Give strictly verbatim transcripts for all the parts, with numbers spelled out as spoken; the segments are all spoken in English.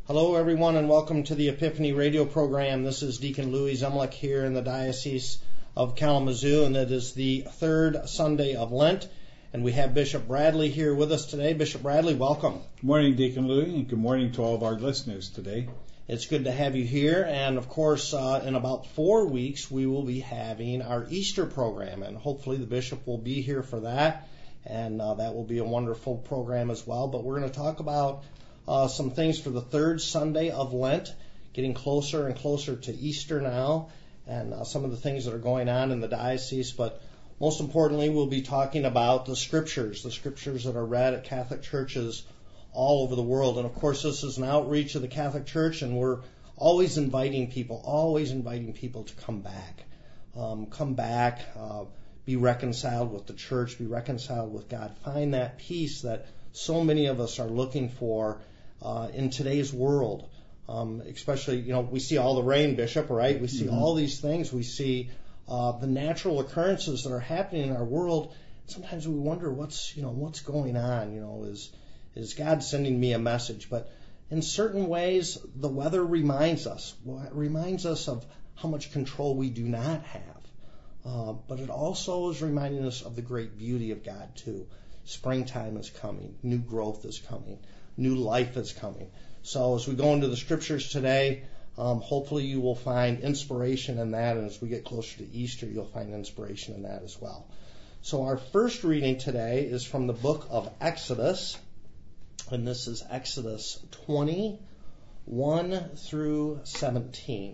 Hello, everyone, and welcome to the Epiphany radio program. This is Deacon Louis Zemlich here in the Diocese of Kalamazoo, and it is the third Sunday of Lent, and we have Bishop Bradley here with us today. Bishop Bradley, welcome. Good morning, Deacon Louis, and good morning to all of our listeners today. It's good to have you here, and of course, uh, in about four weeks, we will be having our Easter program, and hopefully the Bishop will be here for that, and uh, that will be a wonderful program as well. But we're going to talk about Uh, some things for the third Sunday of Lent, getting closer and closer to Easter now, and uh, some of the things that are going on in the diocese. But most importantly, we'll be talking about the scriptures, the scriptures that are read at Catholic churches all over the world. And of course, this is an outreach of the Catholic Church, and we're always inviting people, always inviting people to come back. Um, come back, uh, be reconciled with the church, be reconciled with God, find that peace that so many of us are looking for Uh, in today's world, um, especially, you know, we see all the rain, Bishop, right? We see mm-hmm. all these things. We see uh, the natural occurrences that are happening in our world. Sometimes we wonder what's, you know, what's going on. You know, is is God sending me a message? But in certain ways, the weather reminds us, well, it reminds us of how much control we do not have. Uh, but it also is reminding us of the great beauty of God too. Springtime is coming. New growth is coming. New life is coming. So as we go into the scriptures today, um, hopefully you will find inspiration in that, and as we get closer to Easter, you'll find inspiration in that as well. So our first reading today is from the book of Exodus, and this is Exodus twenty, one through seventeen.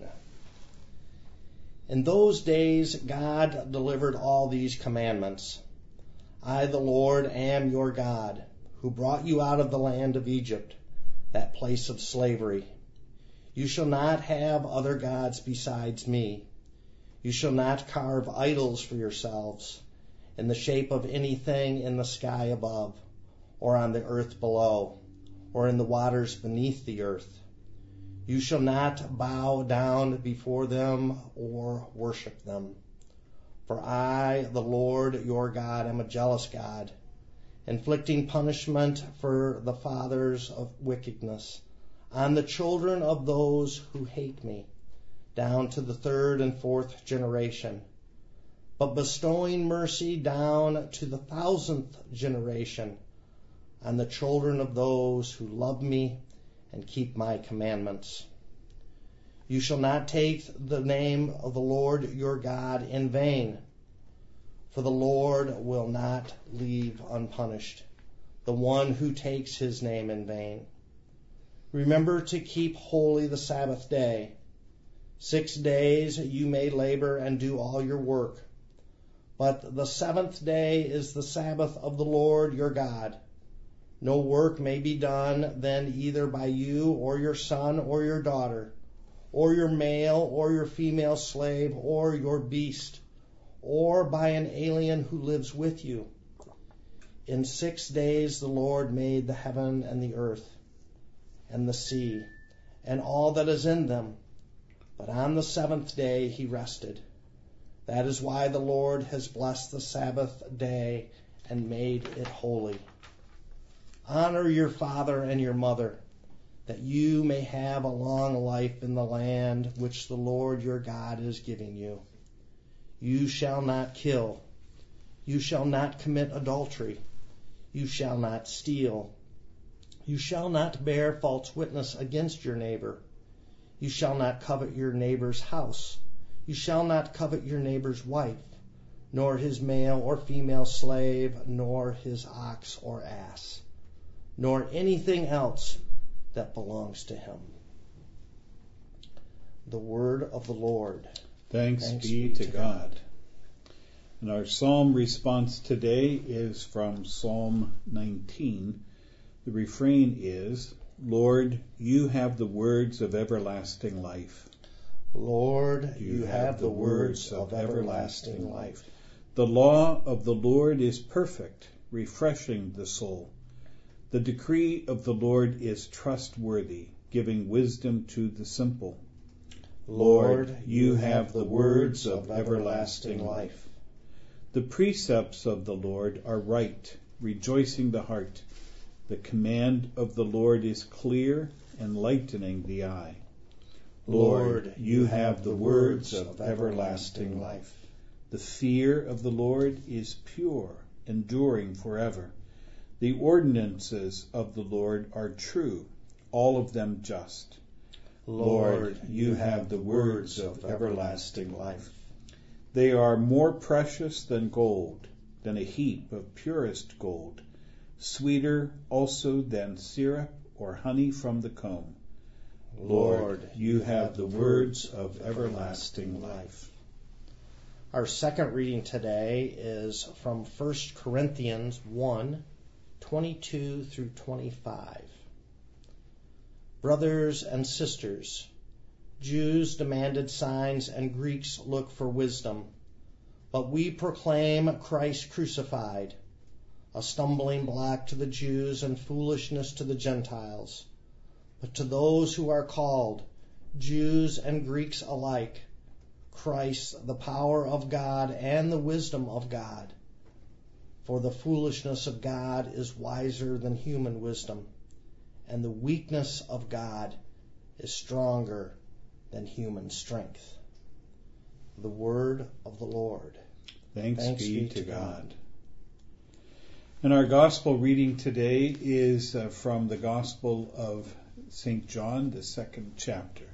In those days God delivered all these commandments. I, the Lord, am your God, who brought you out of the land of Egypt, that place of slavery. You shall not have other gods besides me. You shall not carve idols for yourselves in the shape of anything in the sky above, or on the earth below, or in the waters beneath the earth. You shall not bow down before them or worship them. For I, the Lord your God, am a jealous God, inflicting punishment for the fathers of wickedness on the children of those who hate me, down to the third and fourth generation, but bestowing mercy down to the thousandth generation on the children of those who love me and keep my commandments. You shall not take the name of the Lord your God in vain, for the Lord will not leave unpunished the one who takes his name in vain. Remember to keep holy the Sabbath day. Six days you may labor and do all your work, but the seventh day is the Sabbath of the Lord your God. No work may be done then either by you or your son or your daughter, or your male or your female slave or your beast, or by an alien who lives with you. In six days the Lord made the heaven and the earth and the sea and all that is in them, but on the seventh day he rested. That is why the Lord has blessed the Sabbath day and made it holy. Honor your father and your mother, that you may have a long life in the land which the Lord your God is giving you. You shall not kill. You shall not commit adultery. You shall not steal. You shall not bear false witness against your neighbor. You shall not covet your neighbor's house. You shall not covet your neighbor's wife, nor his male or female slave, nor his ox or ass, nor anything else that belongs to him. The word of the Lord. Thanks, Thanks be to God. God. And our psalm response today is from Psalm nineteen. The refrain is, Lord, you have the words of everlasting life. Lord, you, you have, have the words of everlasting life. The law of the Lord is perfect, refreshing the soul. The decree of the Lord is trustworthy, giving wisdom to the simple. Lord, you have the words of everlasting life. The precepts of the Lord are right, rejoicing the heart. The command of the Lord is clear, enlightening the eye. Lord, you have the words of everlasting life. The fear of the Lord is pure, enduring forever. The ordinances of the Lord are true, all of them just. Lord, you have the words of everlasting life. They are more precious than gold, than a heap of purest gold, sweeter also than syrup or honey from the comb. Lord, you have the words of everlasting life. Our second reading today is from First Corinthians one, twenty-two through twenty-five. Brothers and sisters, Jews demanded signs and Greeks look for wisdom, but we proclaim Christ crucified, a stumbling block to the Jews and foolishness to the Gentiles. But to those who are called, Jews and Greeks alike, Christ, the power of God and the wisdom of God. For the foolishness of God is wiser than human wisdom, and the weakness of God is stronger than human strength. The word of the Lord. Thanks, Thanks be, be to to God. God. And our gospel reading today is uh, from the Gospel of Saint John, the second chapter.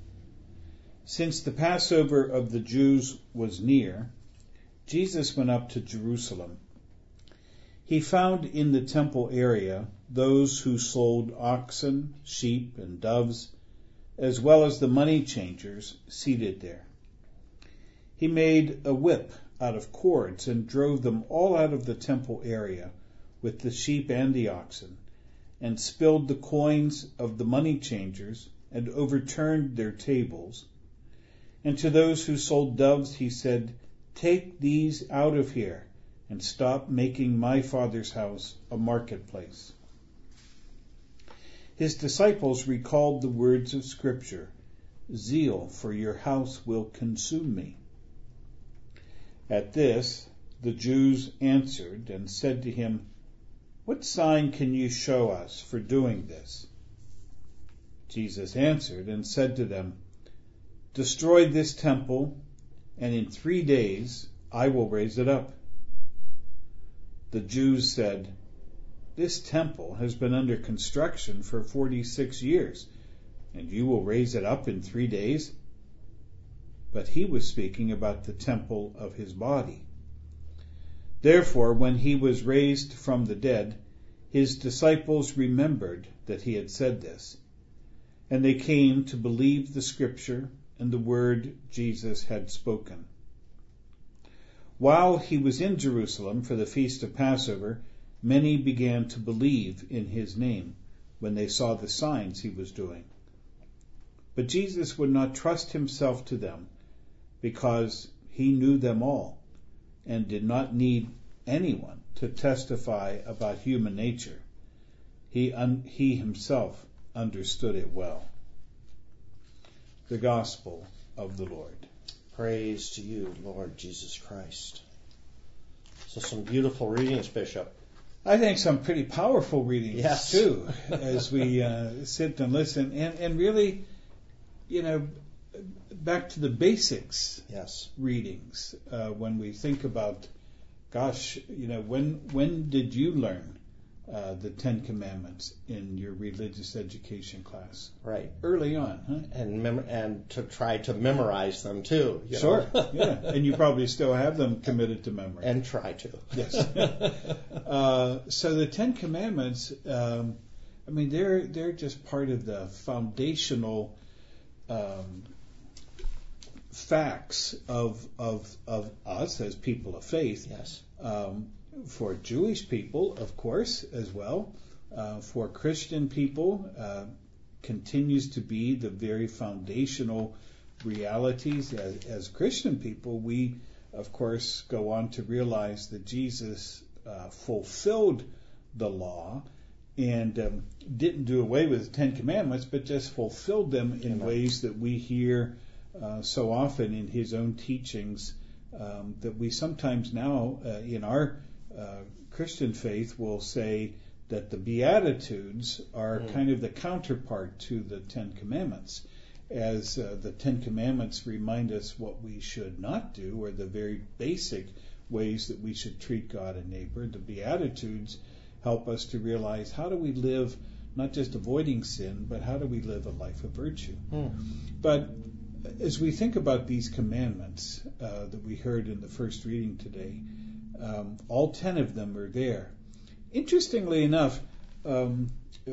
Since the Passover of the Jews was near, Jesus went up to Jerusalem. He found in the temple area those who sold oxen, sheep, and doves, as well as the money changers seated there. He made a whip out of cords and drove them all out of the temple area with the sheep and the oxen, and spilled the coins of the money changers and overturned their tables. And to those who sold doves he said, "Take these out of here and stop making my Father's house a marketplace." His disciples recalled the words of Scripture, "Zeal for your house will consume me." At this, the Jews answered and said to him, "What sign can you show us for doing this?" Jesus answered and said to them, "Destroy this temple, and in three days I will raise it up." The Jews said, "This temple has been under construction for forty-six years, and you will raise it up in three days?" But he was speaking about the temple of his body. Therefore, when he was raised from the dead, his disciples remembered that he had said this, and they came to believe the Scripture and the word Jesus had spoken. While he was in Jerusalem for the feast of Passover, many began to believe in his name when they saw the signs he was doing. But Jesus would not trust himself to them, because he knew them all and did not need anyone to testify about human nature. He, un- he himself understood it well. The Gospel of the Lord. Praise to you, Lord Jesus Christ. So some beautiful readings, Bishop. I think some pretty powerful readings, yes. too, as we uh, sit and listen. And, and really, you know, back to the basics yes. readings. Uh, when we think about, gosh, you know, when when did you learn uh, the Ten Commandments in your religious education class? Right. Early on, huh? And mem- and to try to memorize them, too. You sure, know? yeah. And you probably still have them committed to memory. And try to. Yes. uh, so the Ten Commandments, um, I mean, they're they're just part of the foundational um, facts of of of us as people of faith. Yes. Um, for Jewish people, of course, as well. Uh, for Christian people, uh, continues to be the very foundational realities. As, as Christian people, we, of course, go on to realize that Jesus uh, fulfilled the law and um, didn't do away with the Ten Commandments, but just fulfilled them in Amen. ways that we hear uh, so often in his own teachings, um, that we sometimes now uh, in our uh, Christian faith will say that the Beatitudes are Mm. kind of the counterpart to the Ten Commandments, as uh, the Ten Commandments remind us what we should not do, or the very basic ways that we should treat God and neighbor. The Beatitudes help us to realize, how do we live, not just avoiding sin, but how do we live a life of virtue? Mm. But as we think about these commandments uh, that we heard in the first reading today, um, all ten of them are there. Interestingly enough, um,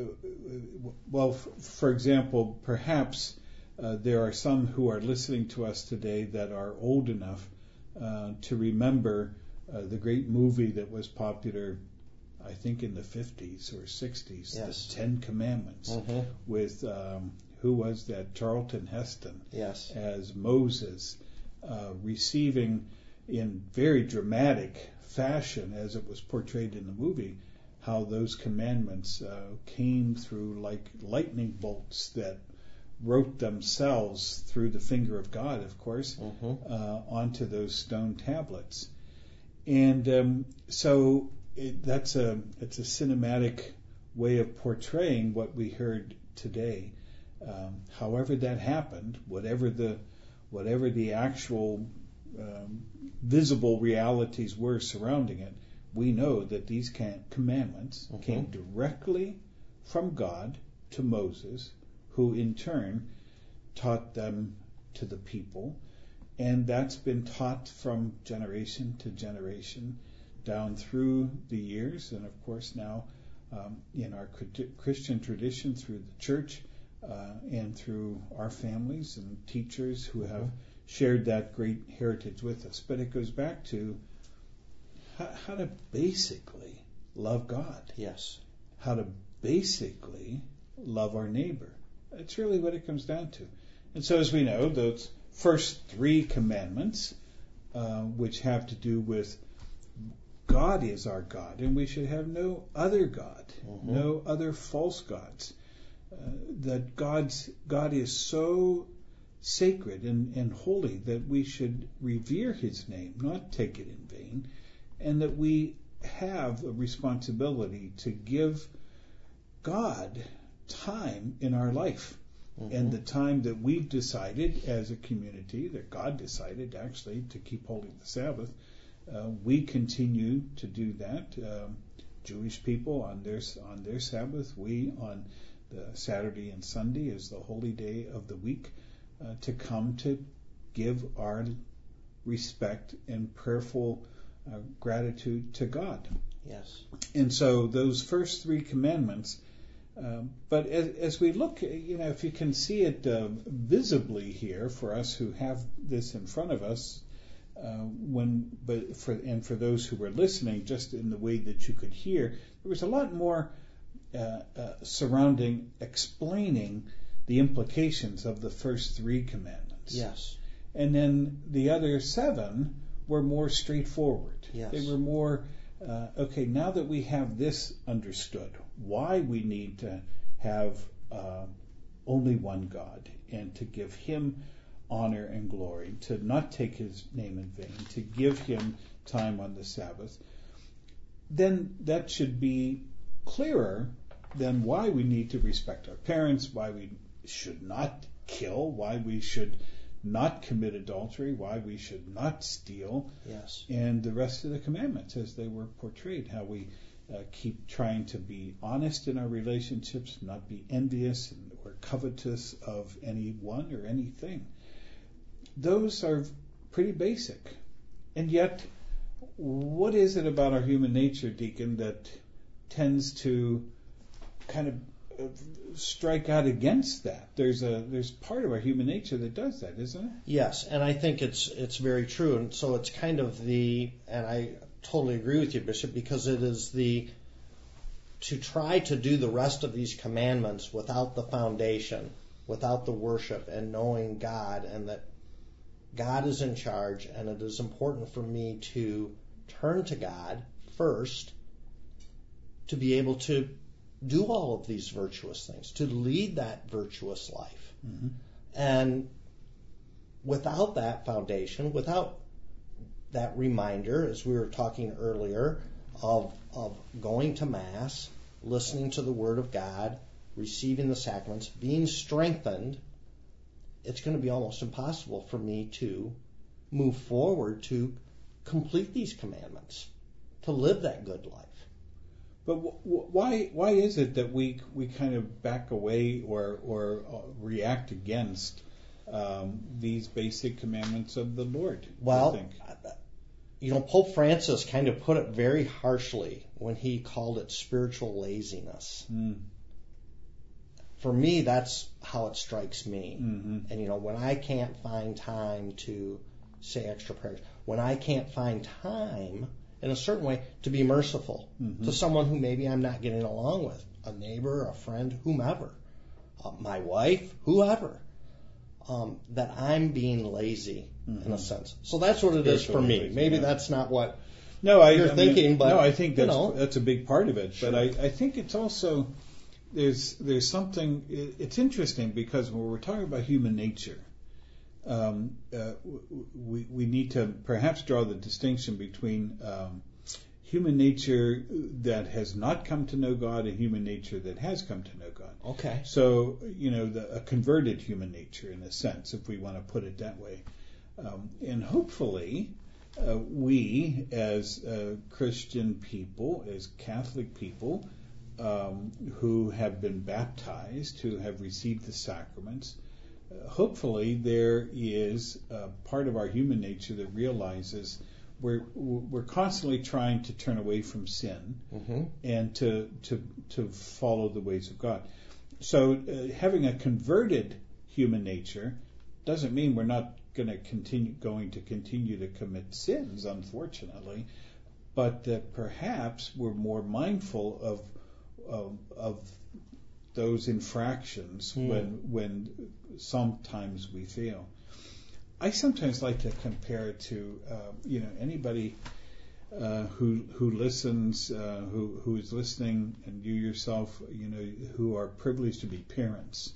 well, f- for example, perhaps uh, there are some who are listening to us today that are old enough uh, to remember uh, the great movie that was popular, I think, in the fifties or sixties, Yes. The Ten Commandments, Mm-hmm. with, um, who was that, Charlton Heston, Yes. as Moses, uh, receiving in very dramatic fashion, as it was portrayed in the movie, how those commandments uh, came through like lightning bolts that wrote themselves through the finger of God, of course, Mm-hmm. uh, onto those stone tablets. And um, so it, that's a it's a cinematic way of portraying what we heard today. Um, however that happened, whatever the whatever the actual um, visible realities were surrounding it, we know that these can- commandments Mhm. came directly from God to Moses, who in turn taught them to the people, and that's been taught from generation to generation down through the years, and of course now um, in our Christian tradition through the church uh, and through our families and teachers who have Mhm. shared that great heritage with us. But it goes back to how, how to basically love God, Yes. how to basically love our neighbor. That's really what it comes down to. And so, as we know, those first three commandments, uh, which have to do with God is our God, and we should have no other God, Mhm. no other false gods. Uh, that God's God is so sacred and, and holy that we should revere His name, not take it in vain, and that we have a responsibility to give God time in our life. Mhm. And the time that we've decided as a community, that God decided actually to keep holding the Sabbath, uh, we continue to do that. Um, Jewish people on their on their Sabbath, we on the Saturday and Sunday is the holy day of the week, uh, to come to give our respect and prayerful uh, gratitude to God. Yes. And so those first three commandments. Um, but as, as we look, you know, if you can see it uh, visibly here for us who have this in front of us, uh, when, but for and for those who were listening, just in the way that you could hear, there was a lot more uh, uh, surrounding explaining the implications of the first three commandments. Yes. And then the other seven were more straightforward. Yes. They were more. Uh, okay, now that we have this understood, why we need to have uh, only one God and to give Him honor and glory, to not take His name in vain, to give Him time on the Sabbath, then that should be clearer than why we need to respect our parents, why we should not kill, why we should not commit adultery, why we should not steal, Yes. and the rest of the commandments as they were portrayed, how we uh, keep trying to be honest in our relationships, not be envious or covetous of anyone or anything. Those are pretty basic. And yet, what is it about our human nature, Deacon, that tends to kind of strike out against that? There's a there's part of our human nature that does that, isn't it? Yes, and I think it's it's very true, and so it's kind of the, and I totally agree with you, Bishop, because it is the, to try to do the rest of these commandments without the foundation, without the worship and knowing God, and that God is in charge, and it is important for me to turn to God first to be able to do all of these virtuous things, to lead that virtuous life. Mm-hmm. And without that foundation, without that reminder, as we were talking earlier, of, of going to Mass, listening to the Word of God, receiving the sacraments, being strengthened, it's going to be almost impossible for me to move forward to complete these commandments, to live that good life. But w- w- why why is it that we we kind of back away or or uh, react against um, these basic commandments of the Lord? Well, you think? you know, Pope Francis kind of put it very harshly when he called it spiritual laziness. Mm. For me, that's how it strikes me. Mm-hmm. And, you know, when I can't find time to say extra prayers, when I can't find time in a certain way to be merciful mm-hmm. to someone who maybe I'm not getting along with, a neighbor, a friend, whomever, uh, my wife, whoever, um, that I'm being lazy mm-hmm. in a sense. So that's what it is for me. Lazy, maybe yeah. that's not what no, I, you're I thinking, mean, but no, I think that's you know, that's a big part of it. Sure. But I, I think it's also there's there's something. It's interesting because when we're talking about human nature, um, uh, we we need to perhaps draw the distinction between um, human nature that has not come to know God and human nature that has come to know God. Okay. So you know, the, a converted human nature, in a sense, if we want to put it that way, um, and hopefully. Uh, we, as uh, Christian people, as Catholic people, um, who have been baptized, who have received the sacraments, uh, hopefully there is a part of our human nature that realizes we're we're constantly trying to turn away from sin mm-hmm. and to to to follow the ways of God. So uh, having a converted human nature doesn't mean we're not going to continue going to continue to commit sins, unfortunately, but that perhaps we're more mindful of of, of those infractions mm. when when sometimes we fail. I sometimes like to compare it to uh, you know anybody uh, who who listens, uh, who who is listening, and you yourself, you know, who are privileged to be parents.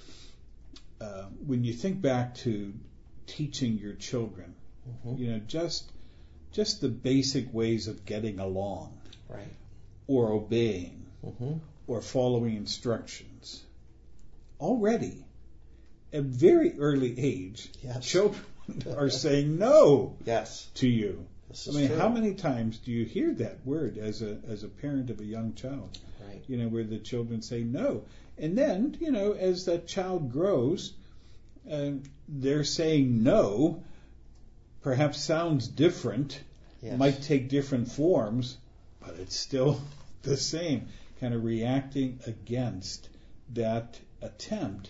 Uh, when you think back to teaching your children, mm-hmm. you know, just just the basic ways of getting along, right, or obeying, mm-hmm. or following instructions. Already, at a very early age, yes. children are saying no yes. to you. This I is mean, true. how many times do you hear that word as a as a parent of a young child? Right. You know, where the children say no, and then you know, as that child grows. And they're saying no, perhaps sounds different, yes. might take different forms, but it's still the same, kind of reacting against that attempt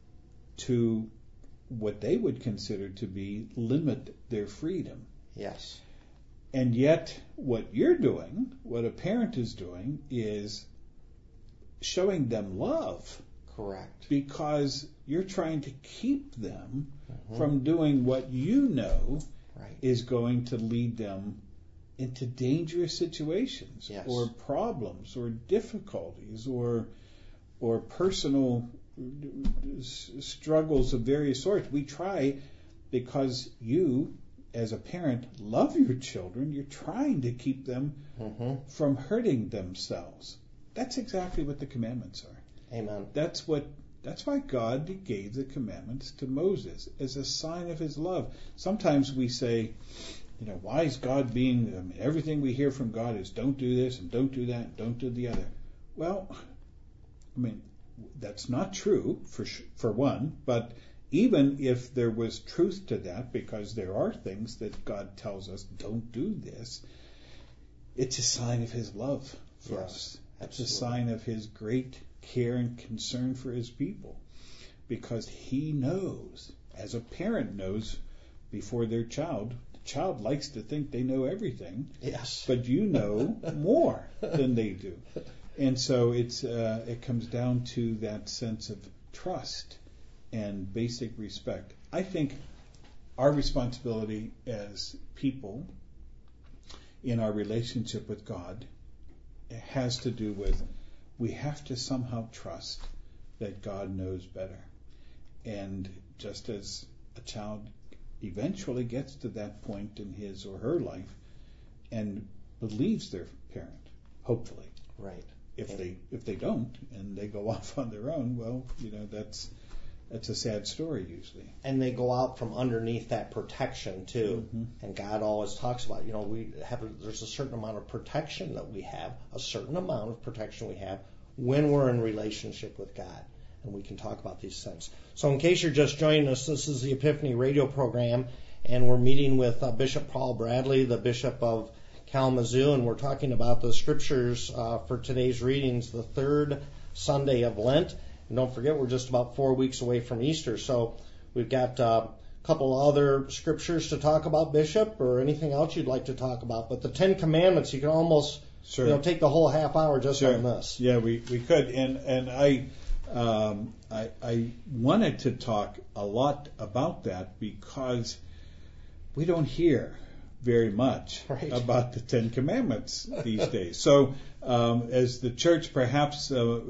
to what they would consider to be limit their freedom. Yes. And yet what you're doing, what a parent is doing, is showing them love. Correct. Because you're trying to keep them mm-hmm. from doing what you know right. is going to lead them into dangerous situations yes. or problems or difficulties or or personal struggles of various sorts. We try because you, as a parent, love your children. You're trying to keep them mm-hmm. from hurting themselves. That's exactly what the commandments are. Amen. That's what. That's why God gave the commandments to Moses as a sign of His love. Sometimes we say, you know, why is God being? I mean, everything we hear from God is don't do this and don't do that, and don't do the other. Well, I mean, that's not true for for one. But even if there was truth to that, because there are things that God tells us don't do this, it's a sign of His love for yes, us. Absolutely. It's a sign of His great care and concern for His people, because He knows, as a parent knows before their child, the child likes to think they know everything, yes, but you know more than they do, and so it's uh, it comes down to that sense of trust and basic respect. I think our responsibility as people in our relationship with God has to do with we have to somehow trust that God knows better. And just as a child eventually gets to that point in his or her life and believes their parent, hopefully. Right. if they if they don't and they go off on their own, well, you know, that's that's a sad story usually. And they go out from underneath that protection too. Mm-hmm. And God always talks about, you know, we have a, there's a certain amount of protection that we have, a certain amount of protection we have when we're in relationship with God. And we can talk about these things. So in case you're just joining us, this is the Epiphany radio program, and we're meeting with uh, Bishop Paul Bradley, the Bishop of Kalamazoo, and we're talking about the scriptures uh, for today's readings, the third Sunday of Lent. And don't forget, we're just about four weeks away from Easter. So we've got uh, a couple other scriptures to talk about, Bishop, or anything else you'd like to talk about. But the Ten Commandments, you can almost Sure. you know, take the whole half hour just Sure. on this. Yeah, we, we could. And and I, um, I I wanted to talk a lot about that because we don't hear very much Right. about the Ten Commandments these days. So um, as the church perhaps uh, uh,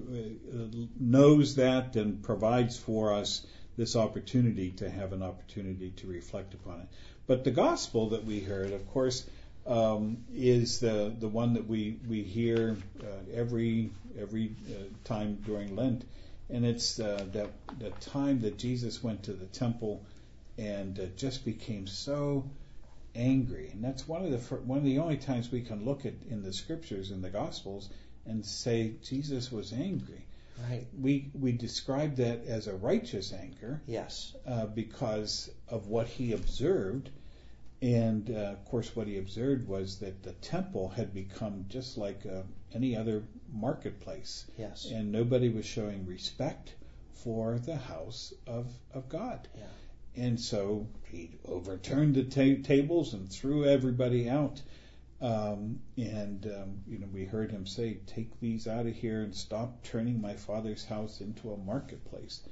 knows that and provides for us this opportunity to have an opportunity to reflect upon it. But the gospel that we heard, of course, um, is the the one that we we hear uh, every every uh, time during Lent, and it's uh, that that time that Jesus went to the temple and uh, just became so angry. And that's one of the fir- one of the only times we can look at in the scriptures in the Gospels and say Jesus was angry. Right. We we describe that as a righteous anger. Yes. Uh, because of what he observed. And uh, of course, what he observed was that the temple had become just like uh, any other marketplace. Yes. And nobody was showing respect for the house of, of God. Yeah. And so he overturned the ta- tables and threw everybody out. Um, and, um, you know, we heard him say, "Take these out of here and stop turning my Father's house into a marketplace."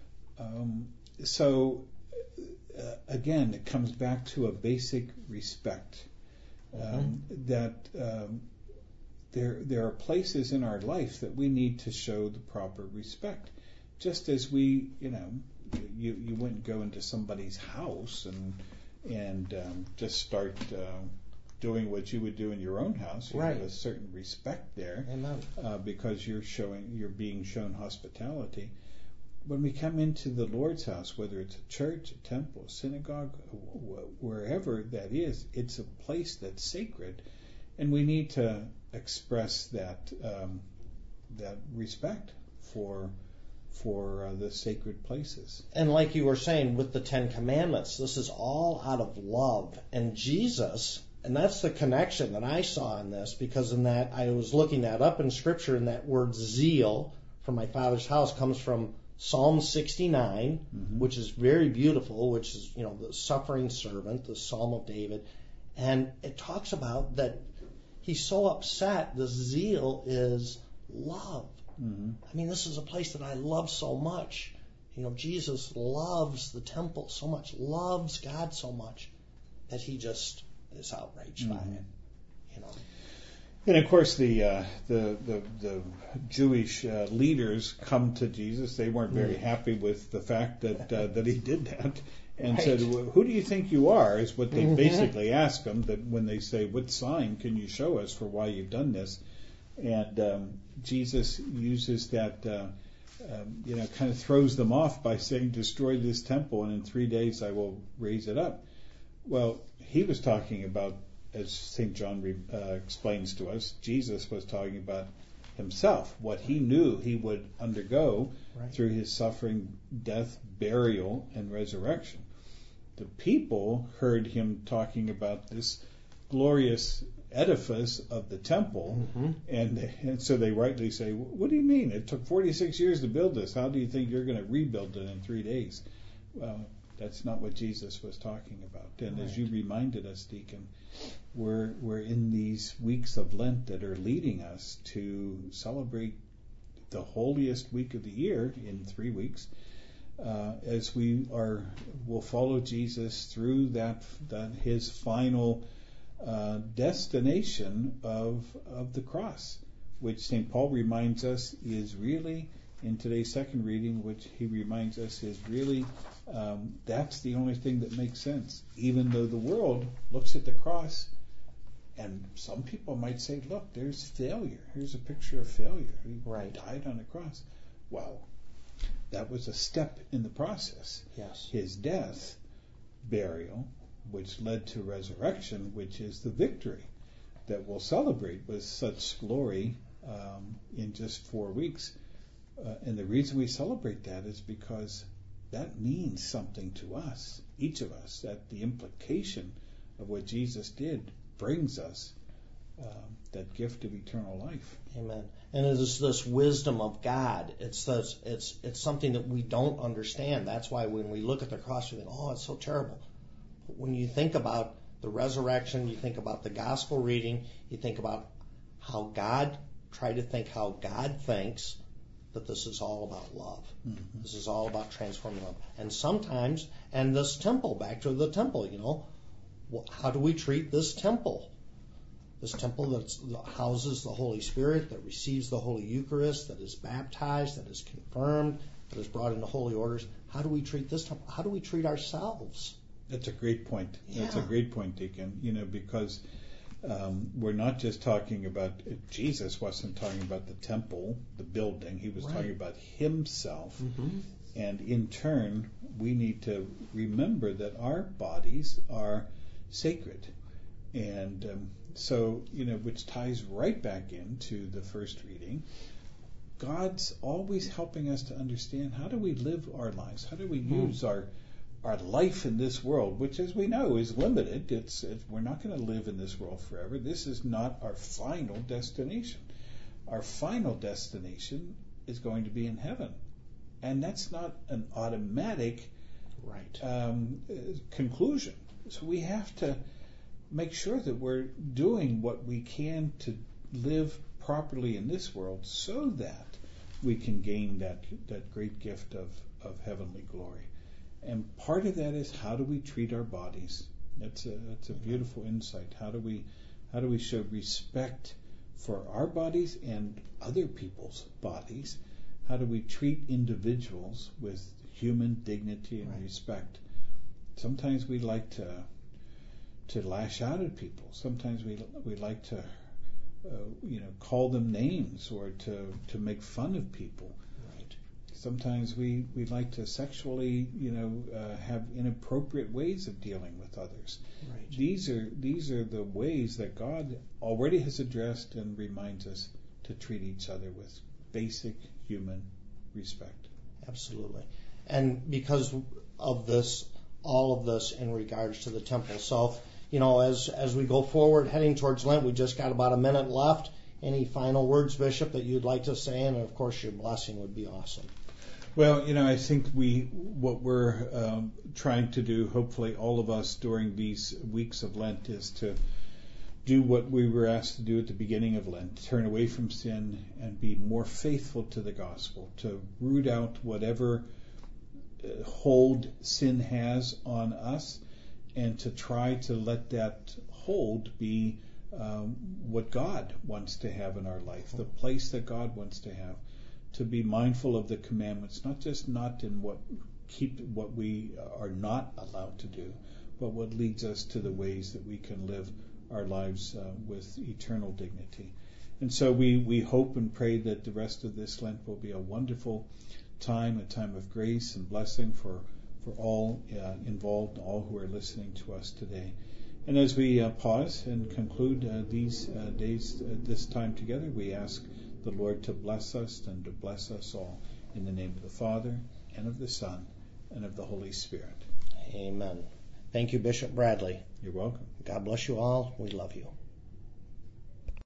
Um, so, uh, again, it comes back to a basic respect. Mm-hmm. Um, that um, there there are places in our life that we need to show the proper respect. Just as we, you know, you, you wouldn't go into somebody's house and and um, just start uh, doing what you would do in your own house. You right. have a certain respect there. Amen. Uh, because you're showing you're being shown hospitality. When we come into the Lord's house, whether it's a church, a temple, a synagogue, wherever that is, it's a place that's sacred, and we need to express that um, that respect for for uh, the sacred places. And like you were saying with the Ten Commandments, this is all out of love. And Jesus, and that's the connection that I saw in this, because in that I was looking that up in Scripture, and that word zeal for my Father's house comes from Psalm sixty-nine, mm-hmm. which is very beautiful, which is, you know, the suffering servant, the Psalm of David. And it talks about that he's so upset. The zeal is love. Mm-hmm. I mean, this is a place that I love so much. You know, Jesus loves the temple so much, loves God so much, that he just is outraged mm-hmm. by it. You know. And of course, the uh, the, the the Jewish uh, leaders come to Jesus. They weren't very mm. happy with the fact that uh, that he did that, and right. said, well, "Who do you think you are?" Is what they mm-hmm. basically ask him. That when they say, "What sign can you show us for why you've done this?" And um, Jesus uses that, uh, um, you know, kind of throws them off by saying, "Destroy this temple, and in three days I will raise it up." Well, he was talking about, as Saint John uh, explains to us, Jesus was talking about himself, what he knew he would undergo right. through his suffering, death, burial, and resurrection. The people heard him talking about this glorious edifice of the temple, mm-hmm. and, and so they rightly say, "What do you mean? It took forty-six years to build this. How do you think you're going to rebuild it in three days?" Well, that's not what Jesus was talking about. And right. as you reminded us, Deacon, we're we're in these weeks of Lent that are leading us to celebrate the holiest week of the year in three weeks, uh, as we are will follow Jesus through that that his final uh, destination of of the cross, which Saint Paul reminds us is really, in today's second reading, which he reminds us is really um, that's the only thing that makes sense. Even though the world looks at the cross And some people might say, look, there's failure. Here's a picture of failure. He Right. died on a cross. Well, that was a step in the process. Yes. His death, burial, which led to resurrection, which is the victory that we'll celebrate with such glory um, in just four weeks. Uh, and the reason we celebrate that is because that means something to us, each of us, that the implication of what Jesus did brings us um, that gift of eternal life. Amen. And it is this wisdom of God. It's this, it's it's something that we don't understand. That's why when we look at the cross, we think, oh, it's so terrible. But when you think about the resurrection, you think about the gospel reading, you think about how God, try to think how God thinks, that this is all about love. Mm-hmm. This is all about transforming love. And sometimes, and this temple, back to the temple, you know, how do we treat this temple? This temple that houses the Holy Spirit, that receives the Holy Eucharist, that is baptized, that is confirmed, that is brought into holy orders. How do we treat this temple? How do we treat ourselves? That's a great point. Yeah. That's a great point, Deacon. You know, because um, we're not just talking about, Jesus wasn't talking about the temple, the building. He was Right. talking about himself. Mm-hmm. And in turn, we need to remember that our bodies are sacred. And um, so, you know, which ties right back into the first reading. God's always helping us to understand, how do we live our lives? How do we Hmm. use our our life in this world, which, as we know, is limited. It's, it's we're not going to live in this world forever. This is not our final destination. Our final destination is going to be in heaven, and that's not an automatic Right. um, uh, conclusion. So we have to make sure that we're doing what we can to live properly in this world, so that we can gain that that great gift of, of heavenly glory. And part of that is, how do we treat our bodies? That's a that's a beautiful insight. How do we how do we show respect for our bodies and other people's bodies? How do we treat individuals with human dignity and Right. respect? Sometimes we like to to lash out at people. Sometimes we we like to uh, you know call them names, or to to make fun of people. Right. Sometimes we, we like to sexually, you know, uh, have inappropriate ways of dealing with others. Right. These are these are the ways that God already has addressed and reminds us to treat each other with basic human respect. Absolutely. And because of this, all of this in regards to the temple. So, you know, as as we go forward, heading towards Lent, we just got about a minute left. Any final words, Bishop, that you'd like to say? And of course, your blessing would be awesome. Well, you know, I think we what we're um, trying to do, hopefully all of us during these weeks of Lent, is to do what we were asked to do at the beginning of Lent: turn away from sin and be more faithful to the gospel, to root out whatever uh, hold sin has on us, and to try to let that hold be um, what God wants to have in our life, the place that God wants to have. To be mindful of the commandments, not just not in what keep what we are not allowed to do, but what leads us to the ways that we can live our lives uh, with eternal dignity. And so we, we hope and pray that the rest of this Lent will be a wonderful time, a time of grace and blessing for, for all uh, involved, all who are listening to us today. And as we uh, pause and conclude uh, these uh, days, uh, this time together, we ask the Lord to bless us and to bless us all. In the name of the Father, and of the Son, and of the Holy Spirit. Amen. Thank you, Bishop Bradley. You're welcome. God bless you all. We love you.